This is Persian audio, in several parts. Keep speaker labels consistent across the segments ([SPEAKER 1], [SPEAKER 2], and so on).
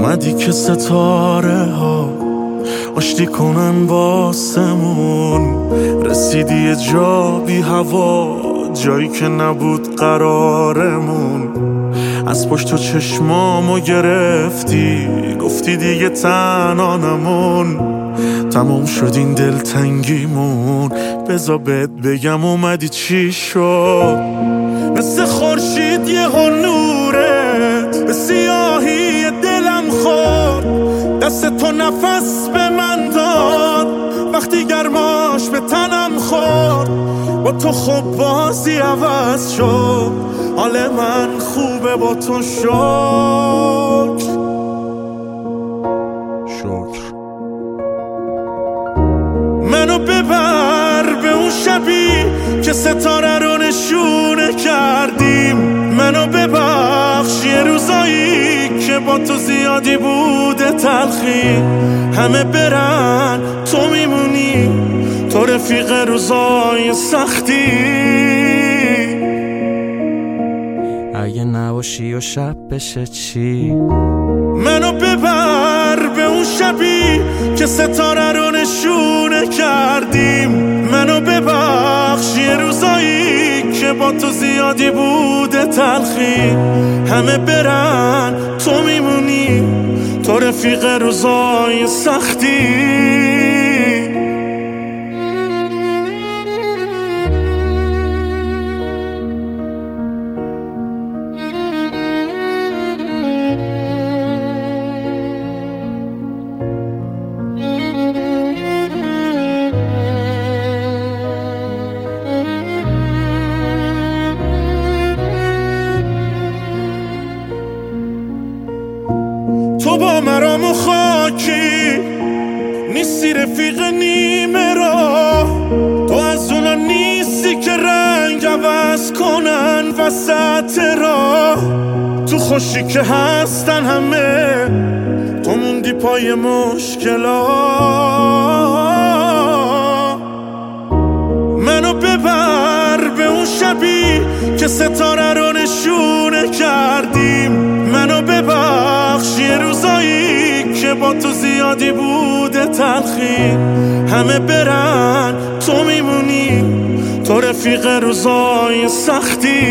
[SPEAKER 1] اومدی که ستاره ها آشتی کنن واسمون، رسیدی یه جا بی هوا، جایی که نبود قرارمون. از پشت تو چشمامو گرفتی، گفتی دیگه تنها نمون. تموم شد این دلتنگیمون، بذار بهت بگم اومدی چی شد. مثل خورشید یهو نورت به سیاهی دلم خورد، دست تو نفس به من داد وقتی گرماش به تنم خورد. با تو خب بازی عوض شد، حال من خوبه با تو. شکر منو ببر به اون شبی که ستاره رو نشونه کردیم. منو ببخش یه روزایی که با تو زیادی بوده تلخی. همه برن تو میمونی، تو رفیق روزای سختی.
[SPEAKER 2] اگه نباشی و شب بشه چی؟
[SPEAKER 1] منو ببر به اون شبی که ستاره رو نشونه کردیم. منو ببخش یه روزایی که با تو زیادی بوده تلخی. همه برن تو میمونی، تو رفیق روزای سختی. تو با مرام و خاکی نیستی، رفیق نیمه راه. تو از اونا نیستی که رنگ عوض کنن وسط راه. تو خوشی که هستن همه، تو موندی پای مشکلات. منو ببر به اون شبی که ستاره رو نشونه کردیم. منو ببخش یه روزایی که با تو زیادی بوده تلخی. همه برن تو میمونی، تو رفیق روزای سختی.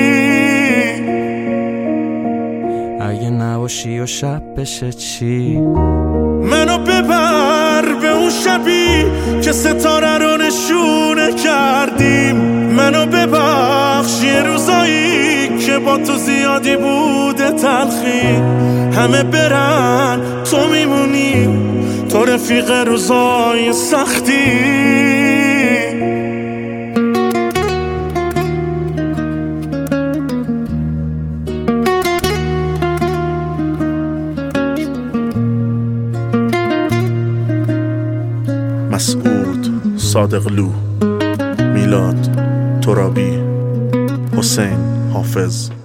[SPEAKER 2] اگه نباشی و شب بشه چی؟
[SPEAKER 1] منو ببر به اون شبی که ستاره رو نشونه کردیم. منو ببخش یه روزایی که با تو زیادی بوده تلخی. همه برن تو میمونی، تو رفیق روزای سختی. مسعود صادقلو، میلاد ترابی، حسین حافظ.